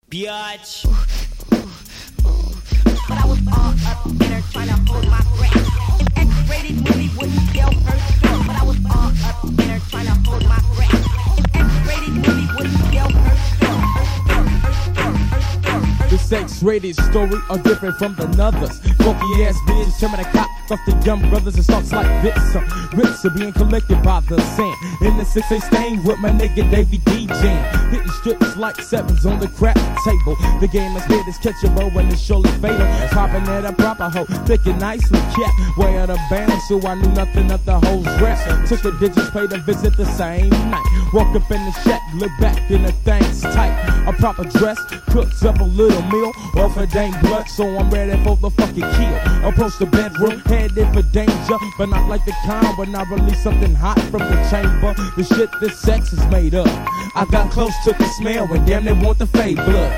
Biatch. But I was all up in her trying to hold my breath. An X-rated movie wouldn't kill her still. But I was all up in her trying to hold my breath. An X-rated movie wouldn't kill her still. The sex-rated story are different from the others. Funky ass bitches turn the cop off the young brothers and starts like this. Rips are being collected by the sand. In the 6-8 stain with my nigga Davey D Jam. Hitting strips like sevens on the crack table. The game is here, it's catchable and it's surely fatal. Popping at a proper hoe, thick and nicely kept. Way out of bounds, so I knew nothing of the hoes rap. Took the digits, paid a visit the same night. Walk up in the shack, look back and the thing's tight. A proper dress, cooks up a little meal. Off a dang blood, so I'm ready for the fucking kill. Approach the bedroom, headed for danger, but not like the kind when I release something hot from the chamber. The shit this sex is made up. I got close to the smell and damn they want the fade blood.